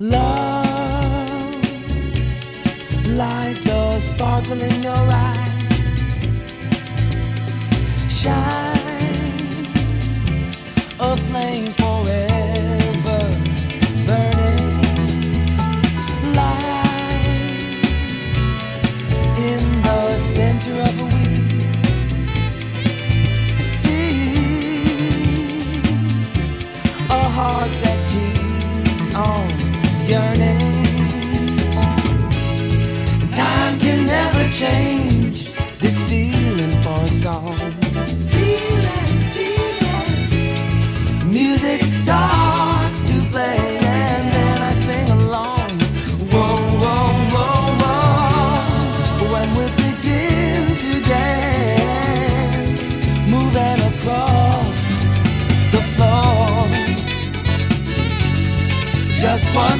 Love, like the sparkle in your eye, shines a flame forever burning. Light in the center of a wheel beats a heart that keeps on yearning.